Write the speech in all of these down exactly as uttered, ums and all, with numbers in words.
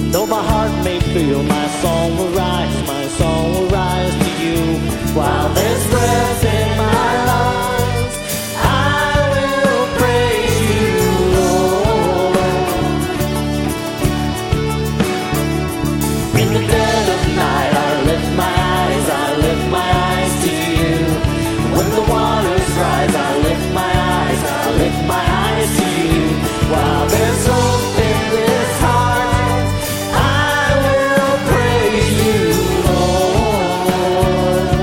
Though my heart may fail, my song will rise, my song will rise to you. While there's breath in my lungs, I will praise you, Lord. In the dead of night, I lift my eyes, I lift my eyes to you. When the waters rise, I lift my eyes, I lift my eyes to you. While there's hope in this heart, I will praise you, Lord.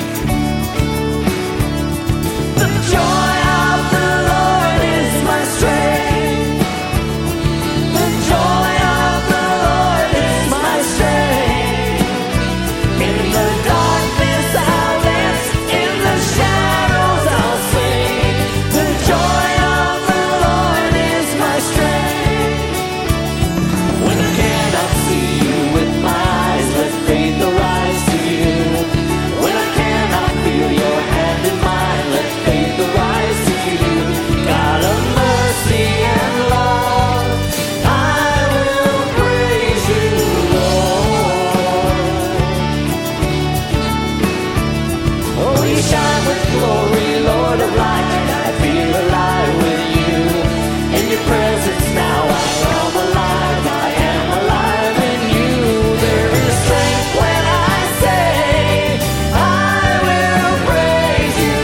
The joy of the Lord is my strength. The joy of the Lord is my strength. In the darkness I'll dance, in the shadows I'll sing. The joy of the Lord is my strength. When I cannot see you with my eyes, let faith arise to you. When I cannot feel your hand in mine, let faith arise to you. God of mercy and love, I will praise you, Lord. Oh, you shine with glory, Lord of light. I feel alive with you. In your presence now I am alive. I am alive in you. There is strength when I say I will praise you,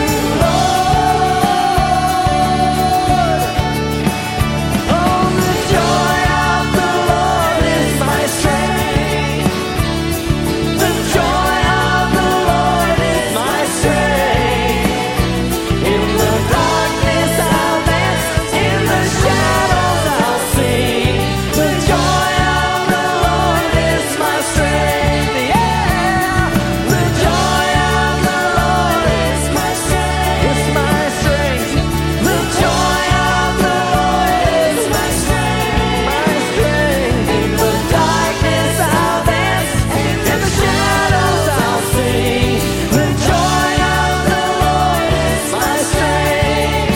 Lord. Oh, the joy of the Lord is my strength. The joy of the Lord is my strength. In the darkness I'll dance, in the shadows I'll sing. The joy of the Lord is my strength. Yeah, the joy of the Lord is my strength. It's my strength. The joy of the Lord is my strength. My strength. In the darkness I'll dance, in the shadows I'll sing. The joy of the Lord is my strength.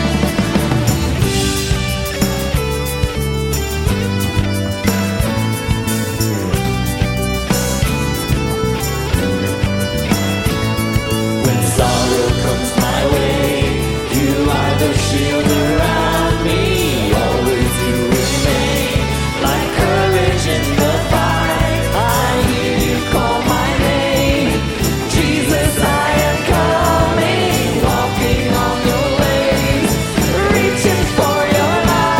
When sorrow comes my way, you are the shield around me. Always you remain like courage in the fight. I hear you call my name. Jesus, I am coming, walking on your ways, reaching for your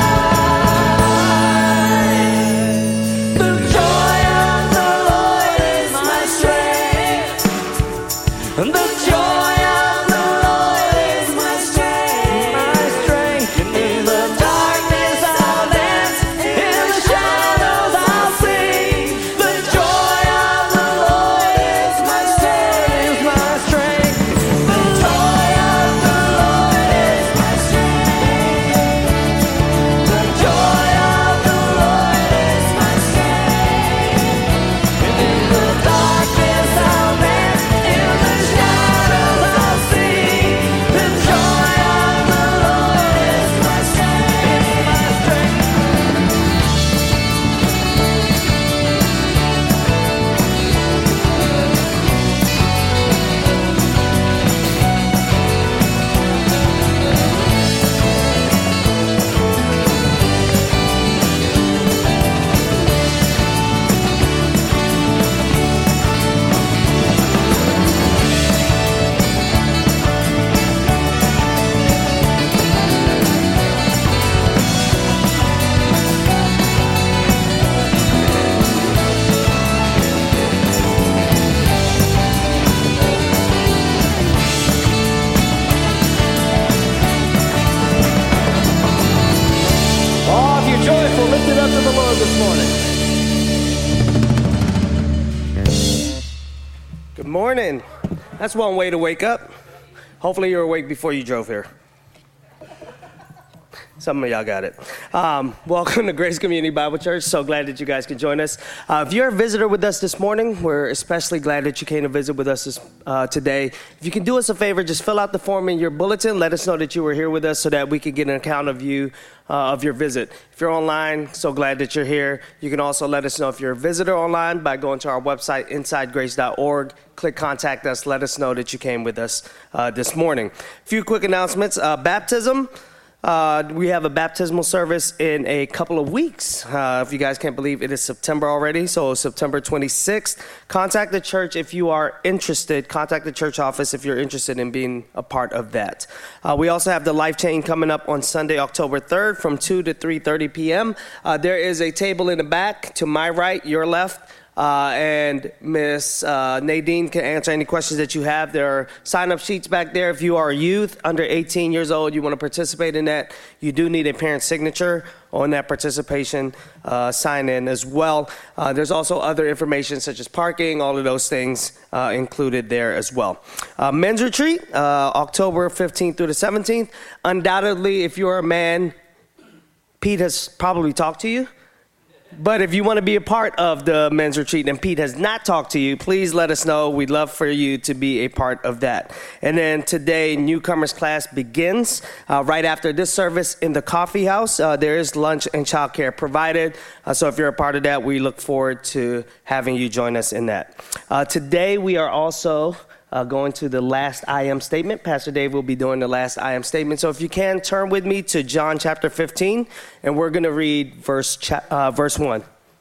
light. The joy of the Lord is my strength. And the joy of the Lord is my strength, my strength. In the darkness I'll dance, in the shadows I'll sing. The joy of the Lord is my strength, my strength. The joy of the Lord is my strength. The joy of the Lord is my strength. And in the darkness I'll dance, in the shadows I'll sing. The joy of the Lord is my strength, my strength. Oh, if you're joyful, lift it up to the Lord this morning. Good morning. That's one way to wake up. Hopefully you're awake before you drove here. Some of y'all got it. Um, welcome to Grace Community Bible Church. So glad that you guys can join us. Uh, if you're a visitor with us this morning, we're especially glad that you came to visit with us this, uh, today. If you can do us a favor, just fill out the form in your bulletin. Let us know that you were here with us so that we can get an account of you, uh, of your visit. If you're online, so glad that you're here. You can also let us know if you're a visitor online by going to our website, inside grace dot org. Click contact us. Let us know that you came with us uh, this morning. A few quick announcements. Uh, baptism. Uh, we have a baptismal service in a couple of weeks. Uh, if you guys can't believe it is September already, so September twenty-sixth. Contact the church if you are interested. Contact the church office if you're interested in being a part of that. Uh, we also have the Life Chain coming up on Sunday, October third from two to three thirty p.m. Uh, there is a table in the back to my right, your left. Uh, and Miss uh, Nadine can answer any questions that you have. There are sign-up sheets back there. If you are a youth under eighteen years old, you want to participate in that, you do need a parent signature on that participation uh, sign-in as well. Uh, there's also other information such as parking, all of those things uh, included there as well. Uh, men's retreat, uh, October fifteenth through the seventeenth. Undoubtedly, if you're a man, Pete has probably talked to you. But if you want to be a part of the men's retreat and Pete has not talked to you, please let us know. We'd love for you to be a part of that. And then today, newcomers class begins uh, right after this service in the coffee house. Uh, there is lunch and childcare provided. Uh, so if you're a part of that, we look forward to having you join us in that. Uh, today, we are also Uh, going to the last I am statement. Pastor Dave will be doing the last I am statement. So if you can, turn with me to John chapter fifteen, and we're going to read verse cha- uh, verse one.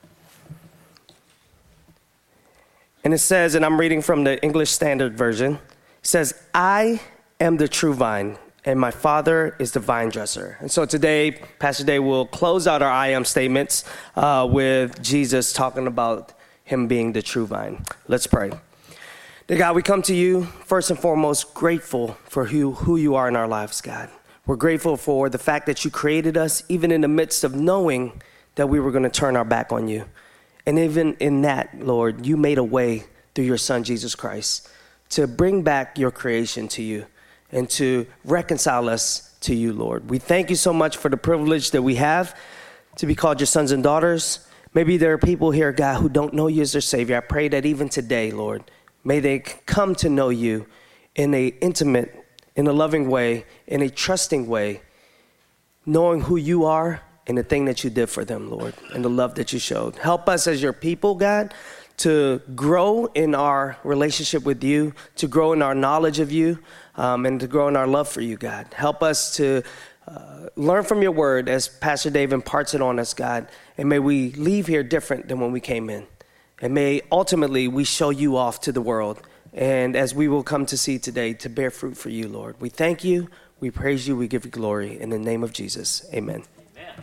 And it says, and I'm reading from the English Standard Version, it says, I am the true vine, and my Father is the vine dresser. And so today, Pastor Dave will close out our I am statements uh, with Jesus talking about him being the true vine. Let's pray. Dear God, we come to you first and foremost grateful for who, who you are in our lives, God. We're grateful for the fact that you created us, even in the midst of knowing that we were going to turn our back on you. And even in that, Lord, you made a way through your Son, Jesus Christ, to bring back your creation to you and to reconcile us to you, Lord. We thank you so much for the privilege that we have to be called your sons and daughters. Maybe there are people here, God, who don't know you as their Savior. I pray that even today, Lord, may they come to know you in an intimate, in a loving way, in a trusting way, knowing who you are and the thing that you did for them, Lord, and the love that you showed. Help us as your people, God, to grow in our relationship with you, to grow in our knowledge of you, um, and to grow in our love for you, God. Help us to uh, learn from your word as Pastor Dave imparts it on us, God, and may we leave here different than when we came in. And may ultimately we show you off to the world. And as we will come to see today, to bear fruit for you, Lord. We thank you, we praise you, we give you glory. In the name of Jesus, amen. Amen.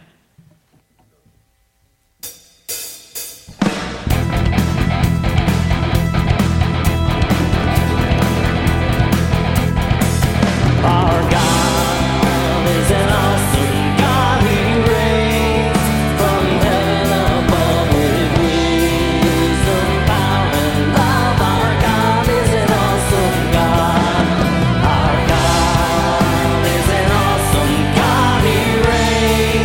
Our God is an awesome God. He reigns from heaven above with wisdom, power, and love. Our God is an awesome God. Our God is an awesome God. He reigns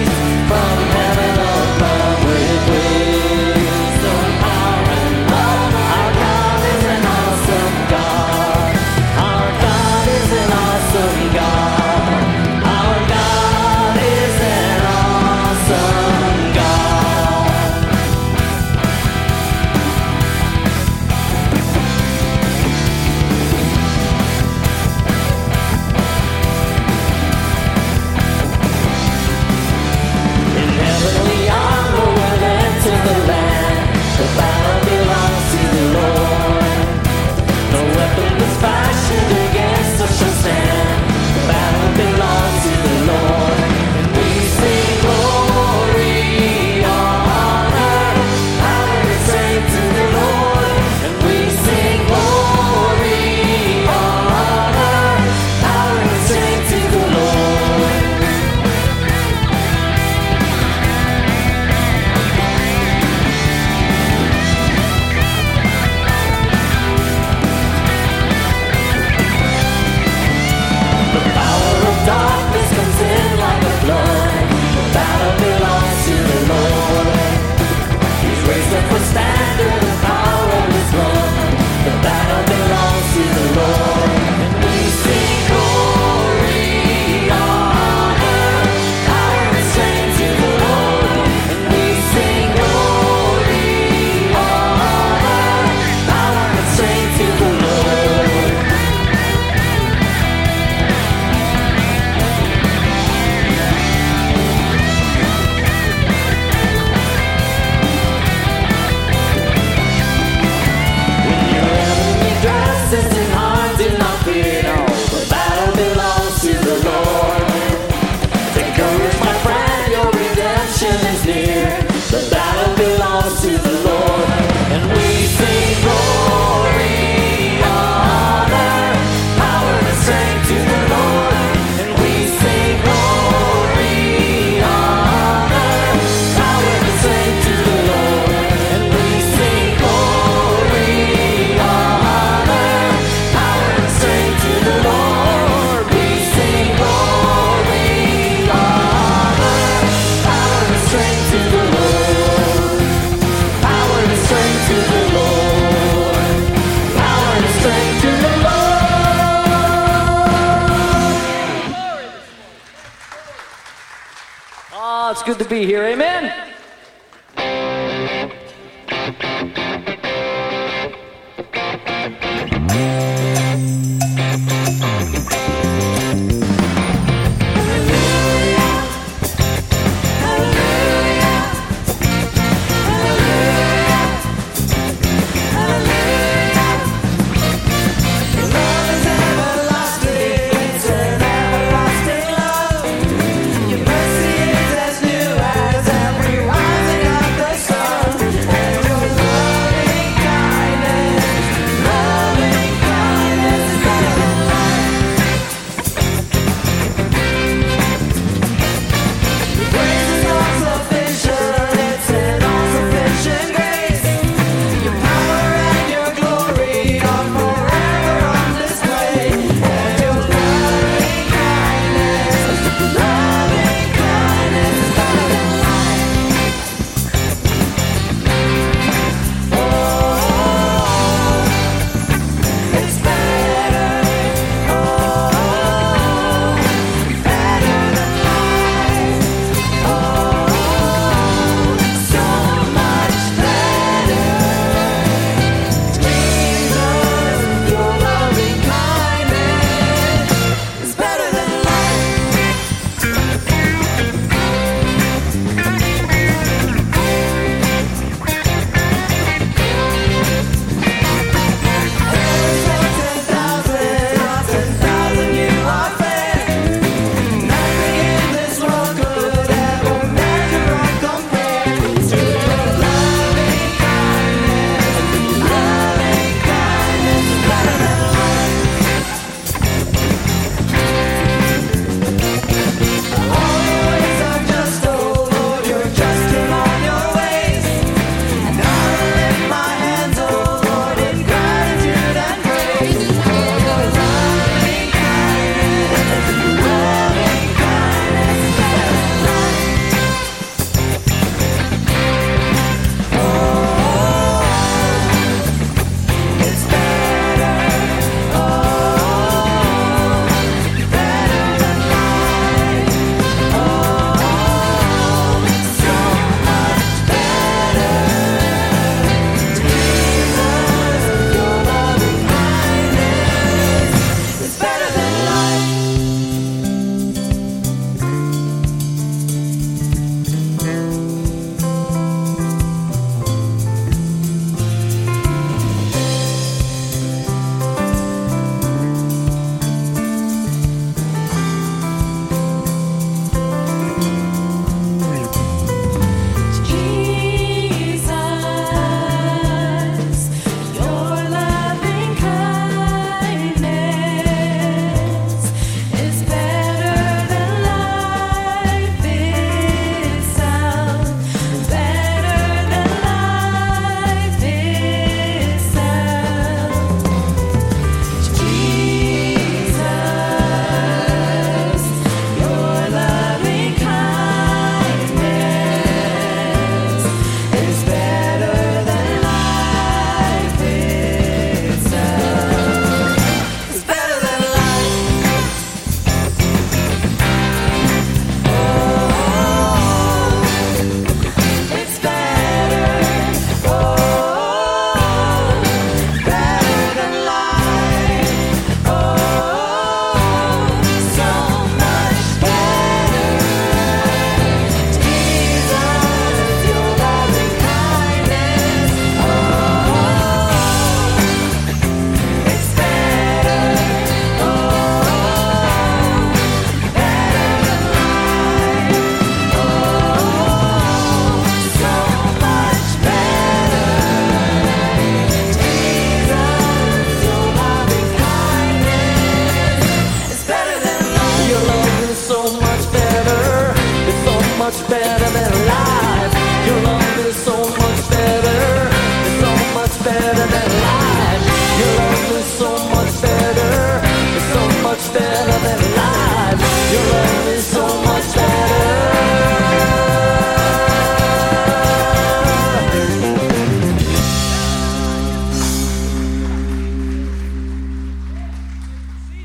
good to be here. Amen?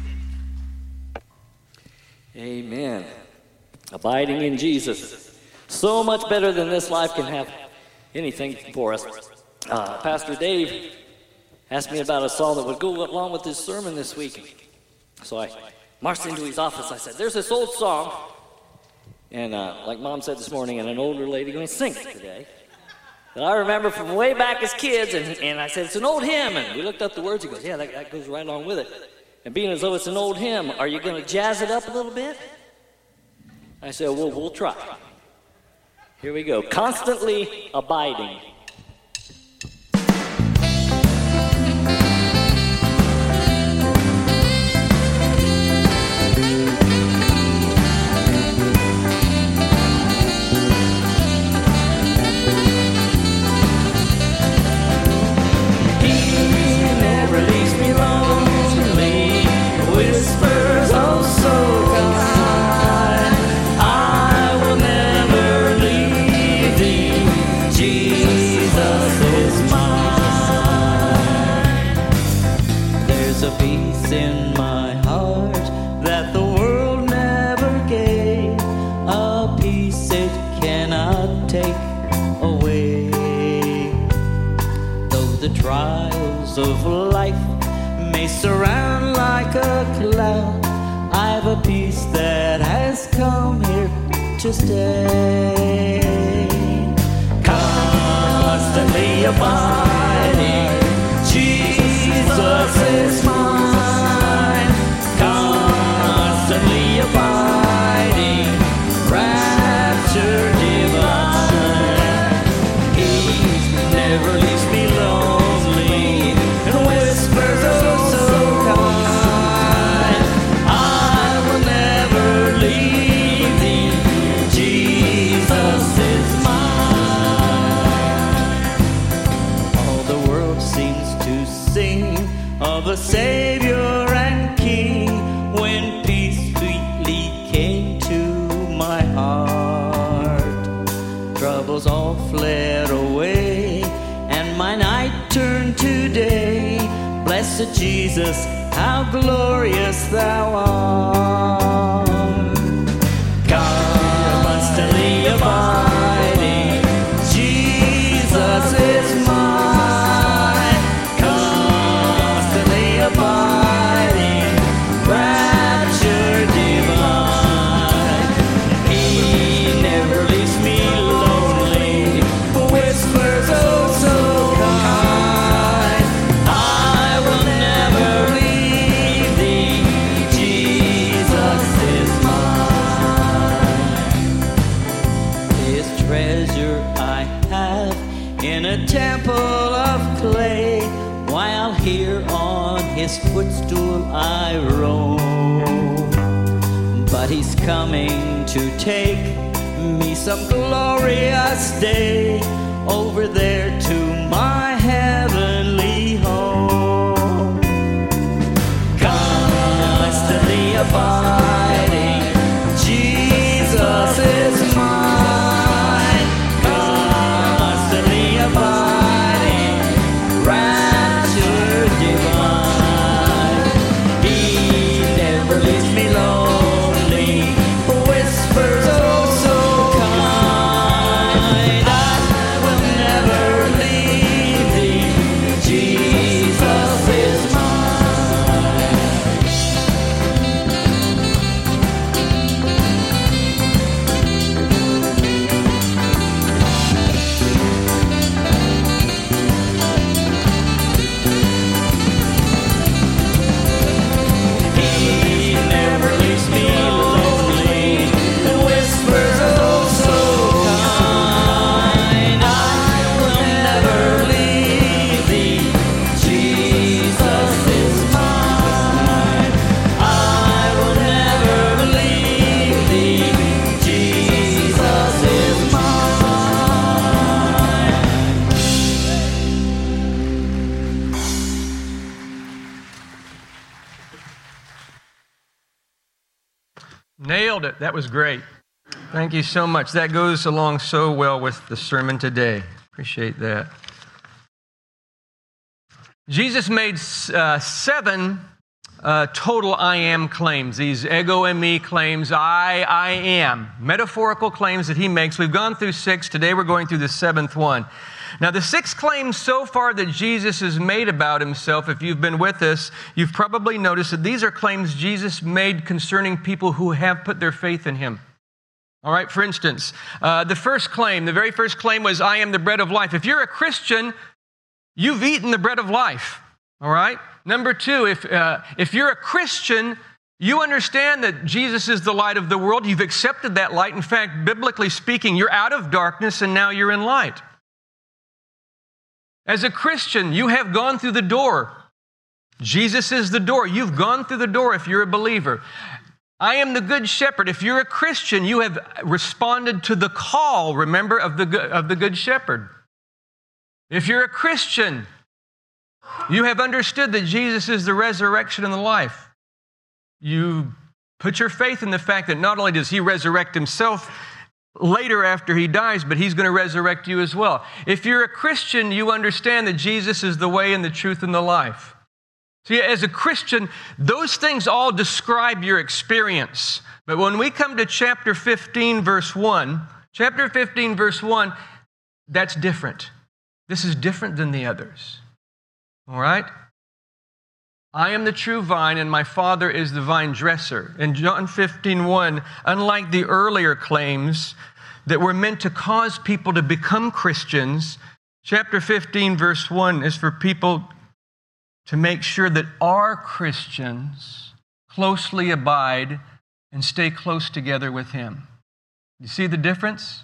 Abiding in Jesus. So much better than this life can have anything for us. Uh, Pastor Dave asked me about a song that would go along with his sermon this week. So I marched into his office. I said, there's this old song. And uh, like Mom said this morning, and an older lady going to sing it today, that I remember from way back as kids. And, and I said, it's an old hymn. And we looked up the words. He goes, yeah, that, that goes right along with it. And being as though it's an old hymn, are you going to jazz it up a little bit? I said, well, we'll try. Here we go. Constantly abiding. Of life may surround like a cloud, I've a peace that has come here to stay. Constantly abiding, Jesus is mine. Constantly abiding, rapture divine. He never leaves me alone. A Savior and King, when peace sweetly came to my heart. Troubles all fled away, and my night turned to day. Blessed Jesus, how glorious thou art. Constantly abiding, Jesus is mine. Abiding, rapture divine. He never leaves me lonely, whispers oh so kind. I will never leave thee, Jesus is mine. His treasure I have in a temple of clay, while here on his footstool I roam. But he's coming to take me some glorious day over there to my heavenly home. Constantly abiding, Jesus is mine. Constantly abiding, right divine. He never leaves me lonely, whispers oh so kind. I will never leave thee, Jesus is mine. Nailed it. That was great. Thank you so much. That goes along so well with the sermon today. Appreciate that. Jesus made uh, seven uh, total I am claims, these ego and me claims, I, I am, metaphorical claims that he makes. We've gone through six. Today we're going through the seventh one. Now, the six claims so far that Jesus has made about himself, if you've been with us, you've probably noticed that these are claims Jesus made concerning people who have put their faith in him. All right, for instance, uh, the first claim, the very first claim was, I am the bread of life. If you're a Christian, you've eaten the bread of life. All right? Number two, if, uh, if you're a Christian, you understand that Jesus is the light of the world. You've accepted that light. In fact, biblically speaking, you're out of darkness and now you're in light. As a Christian, you have gone through the door. Jesus is the door. You've gone through the door if you're a believer. I am the good shepherd. If you're a Christian, you have responded to the call, remember, of the, of the good shepherd. If you're a Christian, you have understood that Jesus is the resurrection and the life. You put your faith in the fact that not only does he resurrect himself later after he dies, but he's going to resurrect you as well. If you're a Christian, you understand that Jesus is the way and the truth and the life. See, as a Christian, those things all describe your experience. But when we come to chapter fifteen, verse one, chapter fifteen, verse one, that's different. This is different than the others. All right? I am the true vine, and my Father is the vine dresser. In John fifteen one, unlike the earlier claims that were meant to cause people to become Christians, chapter fifteen, verse one is for people to make sure that our Christians closely abide and stay close together with him. You see the difference?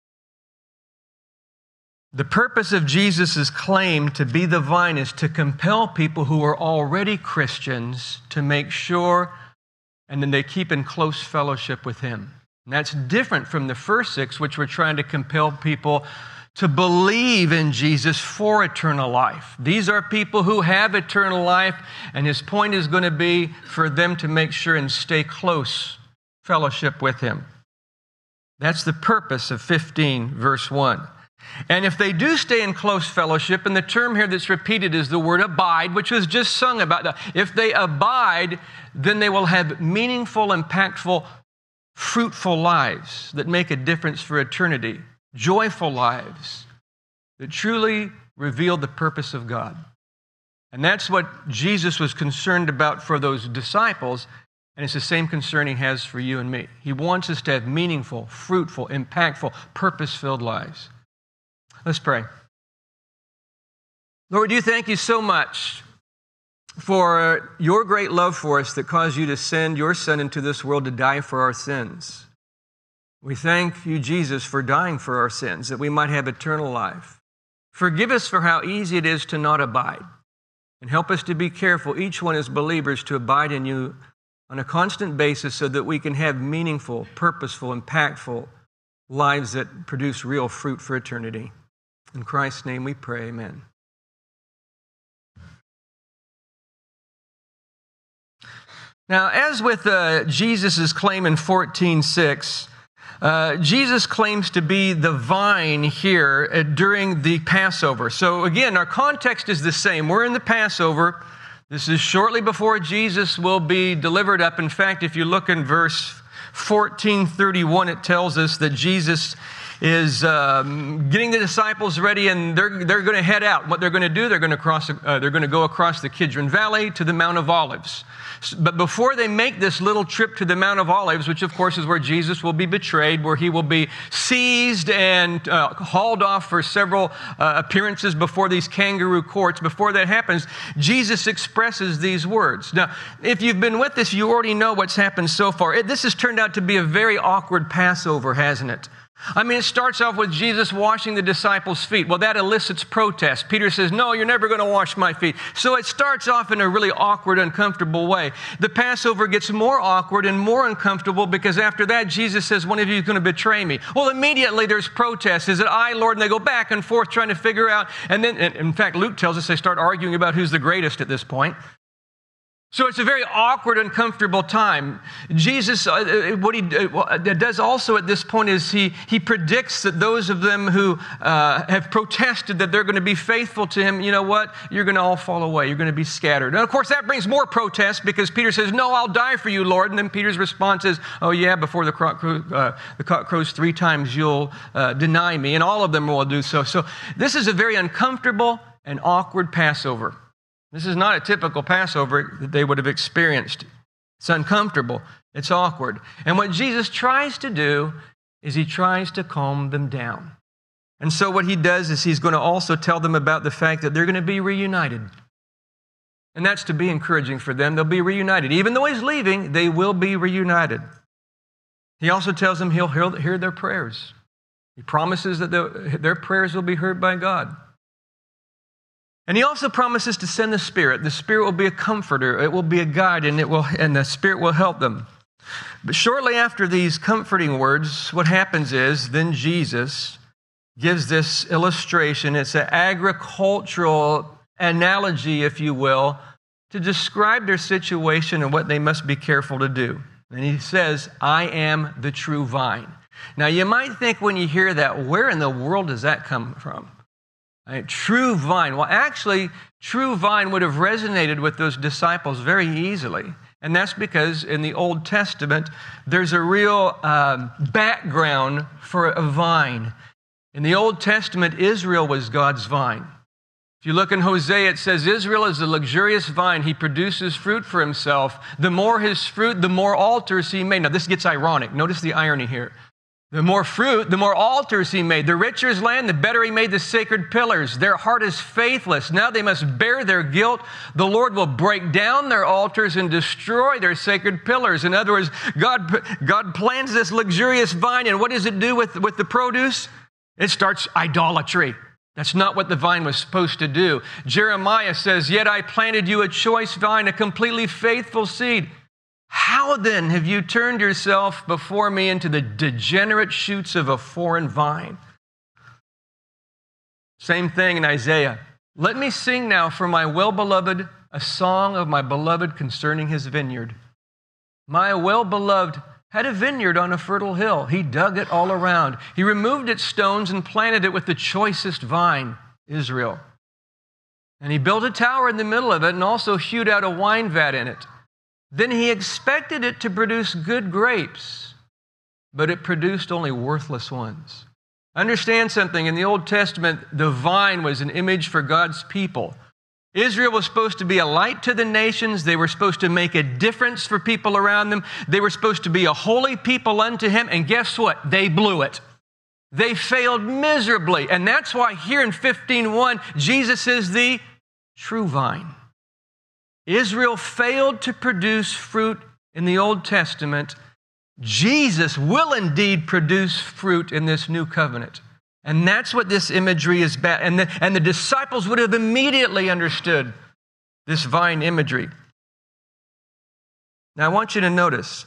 The purpose of Jesus' claim to be the vine is to compel people who are already Christians to make sure and then they keep in close fellowship with him. And that's different from the first six, which were trying to compel people to believe in Jesus for eternal life. These are people who have eternal life, and his point is going to be for them to make sure and stay close fellowship with him. That's the purpose of fifteen, verse one. And if they do stay in close fellowship, and the term here that's repeated is the word abide, which was just sung about. If they abide, then they will have meaningful, impactful, fruitful lives that make a difference for eternity. Joyful lives that truly reveal the purpose of God. And that's what Jesus was concerned about for those disciples, and it's the same concern he has for you and me. He wants us to have meaningful, fruitful, impactful, purpose-filled lives. Let's pray. Lord, you thank you so much for your great love for us that caused you to send your Son into this world to die for our sins. We thank you, Jesus, for dying for our sins, that we might have eternal life. Forgive us for how easy it is to not abide, and help us to be careful, each one as believers, to abide in you on a constant basis so that we can have meaningful, purposeful, impactful lives that produce real fruit for eternity. In Christ's name we pray, amen. Now, as with uh, Jesus' claim in fourteen six, Uh, Jesus claims to be the vine here uh, during the Passover. So again, our context is the same. We're in the Passover. This is shortly before Jesus will be delivered up. In fact, if you look in verse fourteen thirty-one, it tells us that Jesus is um, getting the disciples ready, and they're they're going to head out. What they're going to do, they're going to cross. Uh, they're going to go across the Kidron Valley to the Mount of Olives. But before they make this little trip to the Mount of Olives, which of course is where Jesus will be betrayed, where he will be seized and uh, hauled off for several uh, appearances before these kangaroo courts, before that happens, Jesus expresses these words. Now, if you've been with us, you already know what's happened so far. It, this has turned out to be a very awkward Passover, hasn't it? I mean, it starts off with Jesus washing the disciples' feet. Well, that elicits protest. Peter says, no, you're never going to wash my feet. So it starts off in a really awkward, uncomfortable way. The Passover gets more awkward and more uncomfortable because after that, Jesus says, one of you is going to betray me. Well, immediately there's protest. Is it I, Lord? And they go back and forth trying to figure out. And then, in fact, Luke tells us they start arguing about who's the greatest at this point. So it's a very awkward, uncomfortable time. Jesus, uh, what he uh, does also at this point is he, he predicts that those of them who uh, have protested that they're going to be faithful to him, you know what? You're going to all fall away. You're going to be scattered. And of course, that brings more protest because Peter says, no, I'll die for you, Lord. And then Peter's response is, oh yeah, before the cock, crow, uh, the cock crows three times, you'll uh, deny me. And all of them will do so. So this is a very uncomfortable and awkward Passover. This is not a typical Passover that they would have experienced. It's uncomfortable. It's awkward. And what Jesus tries to do is he tries to calm them down. And so what he does is he's going to also tell them about the fact that they're going to be reunited. And that's to be encouraging for them. They'll be reunited. Even though he's leaving, they will be reunited. He also tells them he'll hear their prayers. He promises that their prayers will be heard by God. And he also promises to send the Spirit. The Spirit will be a comforter. It will be a guide, and it will, and the Spirit will help them. But shortly after these comforting words, what happens is then Jesus gives this illustration. It's an agricultural analogy, if you will, to describe their situation and what they must be careful to do. And he says, I am the true vine. Now, you might think when you hear that, where in the world does that come from? Right, true vine. Well, actually, true vine would have resonated with those disciples very easily. And that's because in the Old Testament, there's a real um, background for a vine. In the Old Testament, Israel was God's vine. If you look in Hosea, it says, Israel is a luxurious vine. He produces fruit for himself. The more his fruit, the more altars he made. Now, this gets ironic. Notice the irony here. The more fruit, the more altars he made. The richer his land, the better he made the sacred pillars. Their heart is faithless. Now they must bear their guilt. The Lord will break down their altars and destroy their sacred pillars. In other words, God, God plants this luxurious vine, and what does it do with, with the produce? It starts idolatry. That's not what the vine was supposed to do. Jeremiah says, yet I planted you a choice vine, a completely faithful seed. How then have you turned yourself before me into the degenerate shoots of a foreign vine? Same thing in Isaiah. Let me sing now for my well-beloved a song of my beloved concerning his vineyard. My well-beloved had a vineyard on a fertile hill. He dug it all around. He removed its stones and planted it with the choicest vine, Israel. And he built a tower in the middle of it and also hewed out a wine vat in it. Then he expected it to produce good grapes, but it produced only worthless ones. Understand something. In the Old Testament, the vine was an image for God's people. Israel was supposed to be a light to the nations. They were supposed to make a difference for people around them. They were supposed to be a holy people unto him. And guess what? They blew it. They failed miserably. And that's why here in fifteen one, Jesus is the true vine. Israel failed to produce fruit in the Old Testament. Jesus will indeed produce fruit in this new covenant. And that's what this imagery is about. And the, and the disciples would have immediately understood this vine imagery. Now I want you to notice,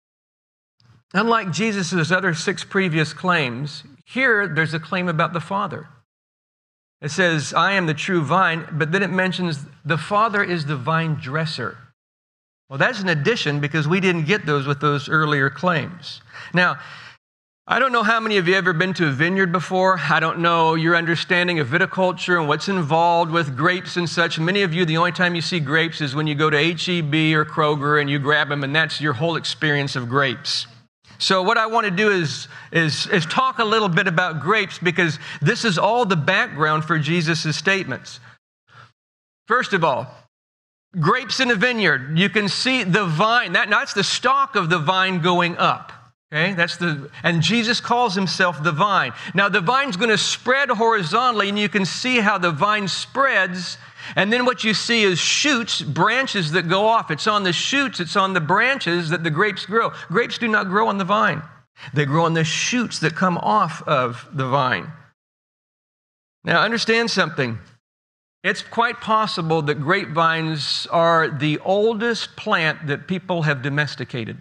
unlike Jesus' other six previous claims, here there's a claim about the Father. It says, I am the true vine, but then it mentions the Father is the vine dresser. Well, that's an addition because we didn't get those with those earlier claims. Now, I don't know how many of you have ever been to a vineyard before. I don't know your understanding of viticulture and what's involved with grapes and such. Many of you, the only time you see grapes is when you go to H E B or Kroger and you grab them, and that's your whole experience of grapes. So what I want to do is, is, is talk a little bit about grapes because this is all the background for Jesus' statements. First of all, grapes in a vineyard. You can see the vine. That, that's the stalk of the vine going up. Okay, that's the, and Jesus calls himself the vine. Now the vine's going to spread horizontally, and you can see how the vine spreads. And then what you see is shoots, branches that go off. It's on the shoots, it's on the branches that the grapes grow. Grapes do not grow on the vine. They grow on the shoots that come off of the vine. Now understand something. It's quite possible that grapevines are the oldest plant that people have domesticated.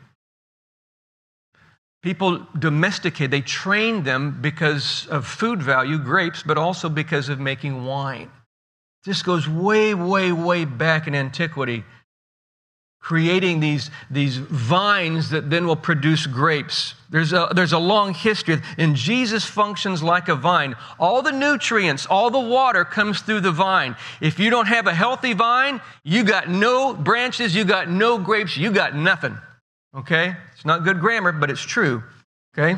People domesticate, they train them because of food value, grapes, but also because of making wine. This goes way, way, way back in antiquity. creating these, these vines that then will produce grapes. There's a, there's a long history, and Jesus functions like a vine. All the nutrients, all the water comes through the vine. If you don't have a healthy vine, you got no branches, you got no grapes, you got nothing, okay? It's not good grammar, but it's true, okay?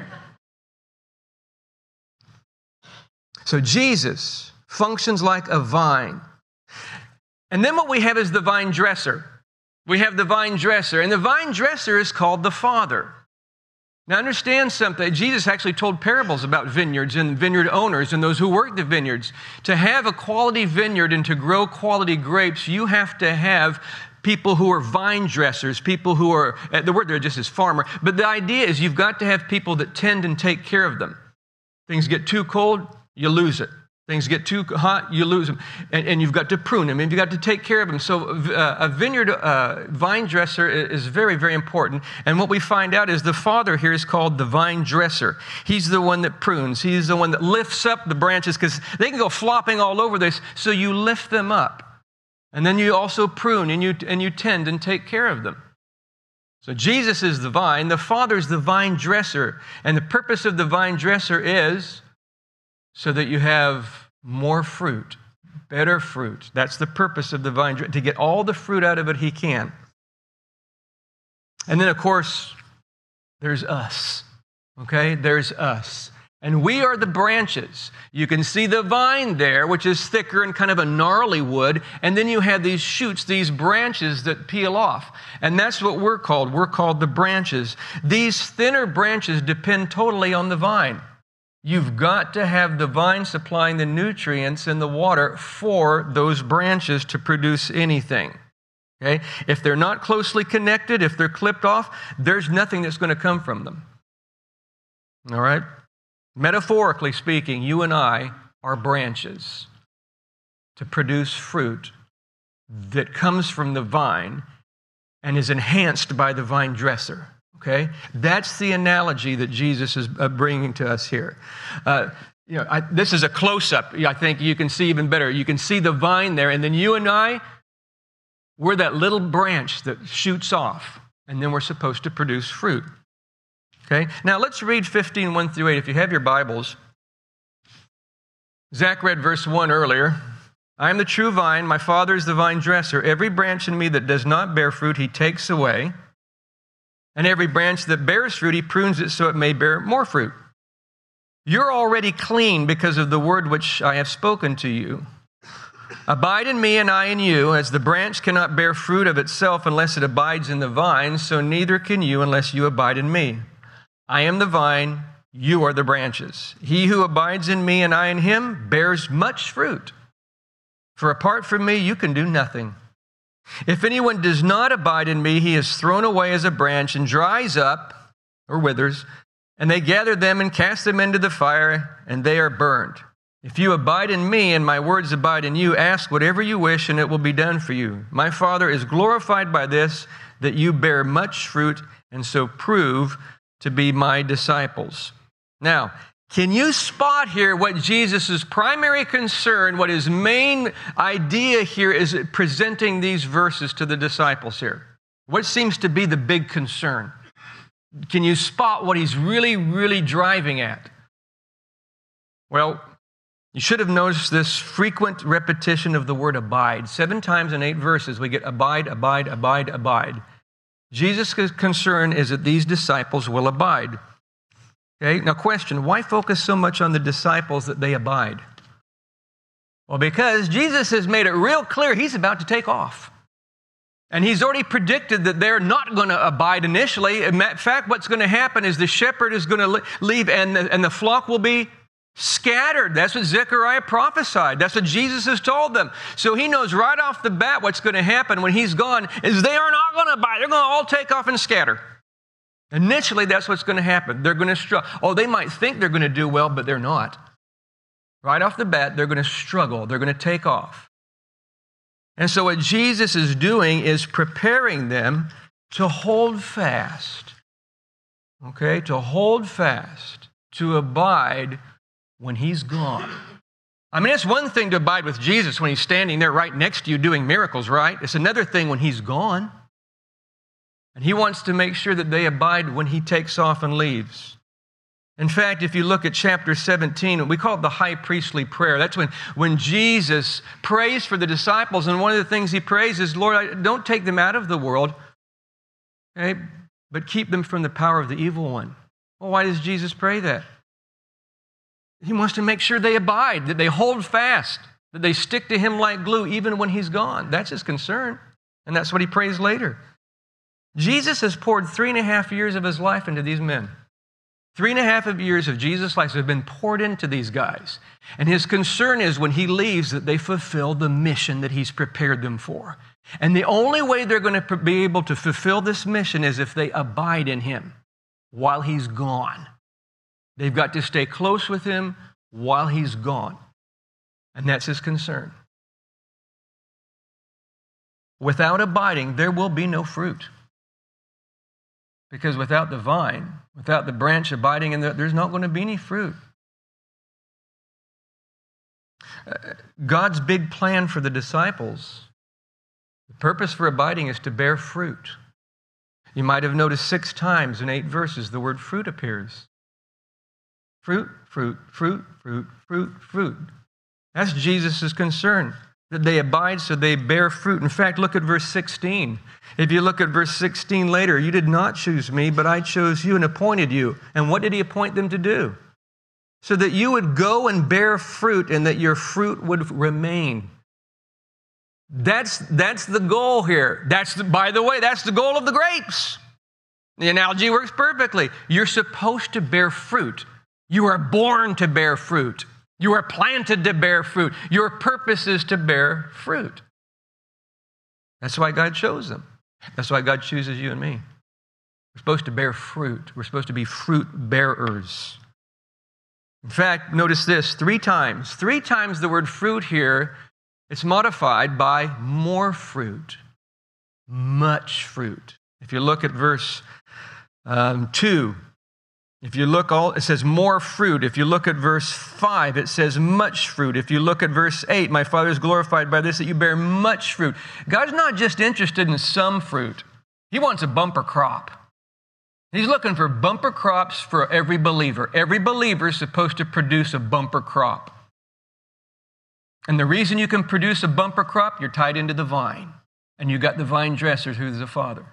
So Jesus functions like a vine. And then what we have is the vine dresser. We have the vine dresser, and the vine dresser is called the Father. Now understand something. Jesus actually told parables about vineyards and vineyard owners and those who work the vineyards. To have a quality vineyard and to grow quality grapes, you have to have people who are vine dressers, people who are, the word there just is farmer, but the idea is you've got to have people that tend and take care of them. Things get too cold, you lose it. Things get too hot, you lose them. And, and you've got to prune them, and you've got to take care of them. So uh, a vineyard uh, vine dresser is very, very important. And what we find out is the Father here is called the vine dresser. He's the one that prunes. He's the one that lifts up the branches, because they can go flopping all over this, so you lift them up. And then you also prune, and you, and you tend and take care of them. So Jesus is the vine. The Father is the vine dresser. And the purpose of the vine dresser is so that you have more fruit, better fruit. That's the purpose of the vine, to get all the fruit out of it he can. And then, of course, there's us, okay? There's us. And we are the branches. You can see the vine there, which is thicker and kind of a gnarly wood, and then you have these shoots, these branches that peel off. And that's what we're called. We're called the branches. These thinner branches depend totally on the vine. You've got to have the vine supplying the nutrients and the water for those branches to produce anything. Okay? If they're not closely connected, if they're clipped off, there's nothing that's going to come from them. All right? Metaphorically speaking, you and I are branches to produce fruit that comes from the vine and is enhanced by the vine dresser. Okay, that's the analogy that Jesus is bringing to us here. Uh, you know, I, this is a close-up. I think you can see even better. You can see the vine there, and then you and I, we're that little branch that shoots off, and then we're supposed to produce fruit. Okay, now let's read fifteen, one through eight. If you have your Bibles, Zach read verse one earlier. I am the true vine, my Father is the vine dresser. Every branch in me that does not bear fruit, he takes away. And every branch that bears fruit, he prunes it so it may bear more fruit. You're already clean because of the word which I have spoken to you. Abide in me and I in you, as the branch cannot bear fruit of itself unless it abides in the vine, so neither can you unless you abide in me. I am the vine, you are the branches. He who abides in me and I in him bears much fruit. For apart from me, you can do nothing. If anyone does not abide in me, he is thrown away as a branch and dries up or withers, and they gather them and cast them into the fire, and they are burned. If you abide in me and my words abide in you, ask whatever you wish, and it will be done for you. My Father is glorified by this, that you bear much fruit, and so prove to be my disciples. Now, can you spot here what Jesus' primary concern, what his main idea here is presenting these verses to the disciples here? What seems to be the big concern? Can you spot what he's really, really driving at? Well, you should have noticed this frequent repetition of the word abide. Seven times in eight verses, we get abide, abide, abide, abide. Jesus' concern is that these disciples will abide. Okay, now question, why focus so much on the disciples that they abide? Well, because Jesus has made it real clear he's about to take off. And he's already predicted that they're not going to abide initially. In fact, what's going to happen is the shepherd is going to leave and the, and the flock will be scattered. That's what Zechariah prophesied. That's what Jesus has told them. So he knows right off the bat what's going to happen when he's gone is they are not going to abide. They're going to all take off and scatter. Initially, that's what's going to happen. They're going to struggle. Oh, they might think they're going to do well, but they're not. Right off the bat, they're going to struggle. They're going to take off. And so what Jesus is doing is preparing them to hold fast. Okay? To hold fast. To abide when he's gone. I mean, it's one thing to abide with Jesus when he's standing there right next to you doing miracles, right? It's another thing when he's gone. And he wants to make sure that they abide when he takes off and leaves. In fact, if you look at chapter seventeen, we call it the high priestly prayer. That's when, when Jesus prays for the disciples, and one of the things he prays is, Lord, I, don't take them out of the world, okay, but keep them from the power of the evil one. Well, why does Jesus pray that? He wants to make sure they abide, that they hold fast, that they stick to him like glue even when he's gone. That's his concern, and that's what he prays later. Jesus has poured three and a half years of his life into these men. Three and a half of years of Jesus' life have been poured into these guys. And his concern is when he leaves that they fulfill the mission that he's prepared them for. And the only way they're going to be able to fulfill this mission is if they abide in him while he's gone. They've got to stay close with him while he's gone. And that's his concern. Without abiding, there will be no fruit. Because without the vine, without the branch abiding in there, there's not going to be any fruit. Uh, God's big plan for the disciples, the purpose for abiding is to bear fruit. You might have noticed six times in eight verses the word fruit appears. Fruit, fruit, fruit, fruit, fruit, fruit. That's Jesus' concern, that they abide so they bear fruit. In fact, look at verse sixteen. If you look at verse sixteen later, you did not choose me, but I chose you and appointed you. And what did he appoint them to do? So that you would go and bear fruit and that your fruit would remain. That's, that's the goal here. That's the, by the way, that's the goal of the grapes. The analogy works perfectly. You're supposed to bear fruit. You are born to bear fruit. You are planted to bear fruit. Your purpose is to bear fruit. That's why God chose them. That's why God chooses you and me. We're supposed to bear fruit. We're supposed to be fruit bearers. In fact, notice this, three times. Three times the word fruit here, it's modified by more fruit, much fruit. If you look at verse um, two, if you look, all it says more fruit. If you look at verse five, it says much fruit. If you look at verse eight, my Father is glorified by this, that you bear much fruit. God's not just interested in some fruit. He wants a bumper crop. He's looking for bumper crops for every believer. Every believer is supposed to produce a bumper crop. And the reason you can produce a bumper crop, you're tied into the vine. And you got the vine dresser who's the Father.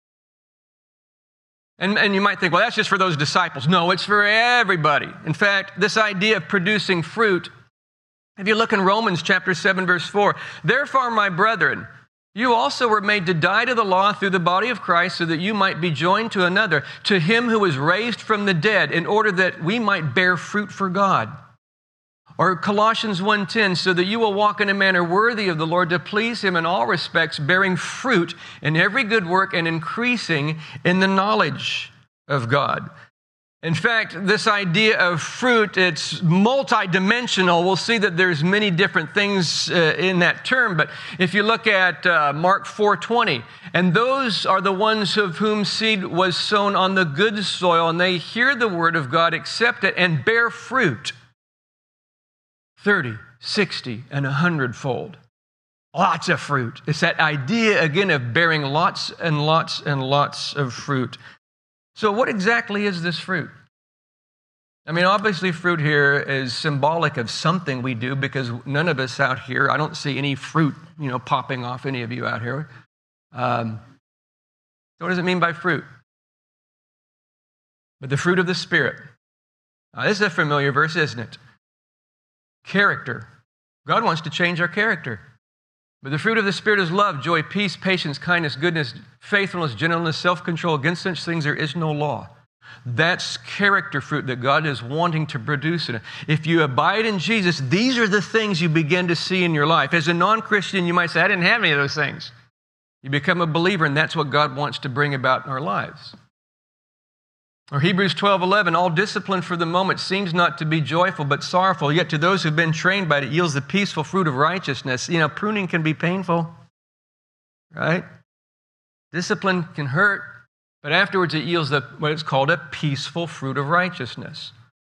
And, and you might think, well, that's just for those disciples. No, it's for everybody. In fact, this idea of producing fruit, if you look in Romans chapter seven, verse four, therefore, my brethren, you also were made to die to the law through the body of Christ so that you might be joined to another, to him who was raised from the dead, in order that we might bear fruit for God. Or Colossians one ten, so that you will walk in a manner worthy of the Lord to please him in all respects, bearing fruit in every good work and increasing in the knowledge of God. In fact, this idea of fruit, it's multidimensional. We'll see that there's many different things uh, in that term, but if you look at uh, Mark four twenty, and those are the ones of whom seed was sown on the good soil, and they hear the word of God, accept it, and bear fruit. thirty, sixty, and a hundredfold. Lots of fruit. It's that idea, again, of bearing lots and lots and lots of fruit. So what exactly is this fruit? I mean, obviously fruit here is symbolic of something we do, because none of us out here, I don't see any fruit, you know, popping off any of you out here. Um, so what does it mean by fruit? But the fruit of the Spirit. Now, this is a familiar verse, isn't it? Character. God wants to change our character. But the fruit of the Spirit is love, joy, peace, patience, kindness, goodness, faithfulness, gentleness, self-control. Against such things there is no law. That's character fruit that God is wanting to produce in it. If you abide in Jesus, these are the things you begin to see in your life. As a non-Christian, you might say, I didn't have any of those things. You become a believer, and that's what God wants to bring about in our lives. Or Hebrews twelve eleven, all discipline for the moment seems not to be joyful but sorrowful, yet to those who've been trained by it, it yields the peaceful fruit of righteousness. You know, pruning can be painful, right? Discipline can hurt, but afterwards it yields the, what is called a peaceful fruit of righteousness.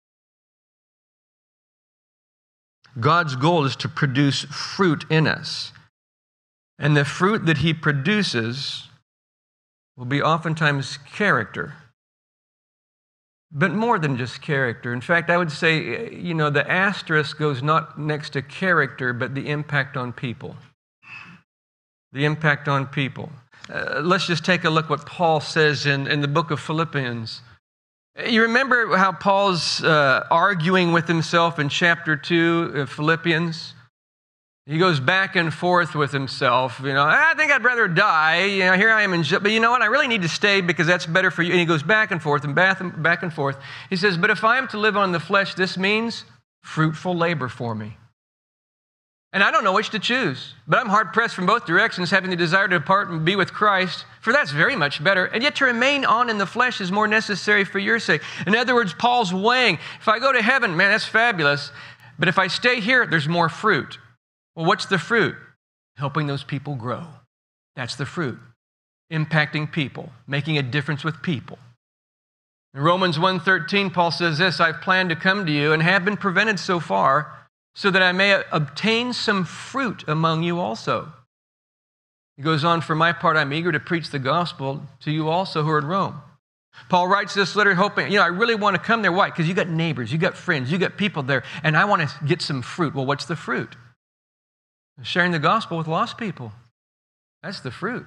God's goal is to produce fruit in us. And the fruit that he produces will be oftentimes character. But more than just character. In fact, I would say, you know, the asterisk goes not next to character, but the impact on people. The impact on people. Uh, let's just take a look what Paul says in, in the book of Philippians. You remember how Paul's uh, arguing with himself in chapter two of Philippians? He goes back and forth with himself. You know, I think I'd rather die. You know, here I am in jail, but you know what? I really need to stay because that's better for you. And he goes back and forth and back and back and forth. He says, but if I am to live on the flesh, this means fruitful labor for me. And I don't know which to choose, but I'm hard-pressed from both directions, having the desire to depart and be with Christ, for that's very much better. And yet to remain on in the flesh is more necessary for your sake. In other words, Paul's weighing, if I go to heaven, man, that's fabulous. But if I stay here, there's more fruit. Well, what's the fruit? Helping those people grow. That's the fruit. Impacting people, making a difference with people. In Romans one thirteen, Paul says this, I've planned to come to you and have been prevented so far, so that I may obtain some fruit among you also. He goes on, for my part, I'm eager to preach the gospel to you also who are in Rome. Paul writes this letter hoping, you know, I really want to come there. Why? Because you got neighbors, you got friends, you got people there, and I want to get some fruit. Well, what's the fruit? Sharing the gospel with lost people. That's the fruit.